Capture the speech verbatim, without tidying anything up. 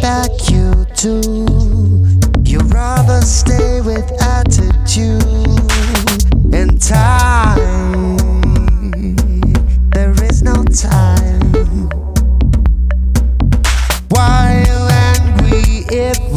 that you do. You'd rather stay with attitude.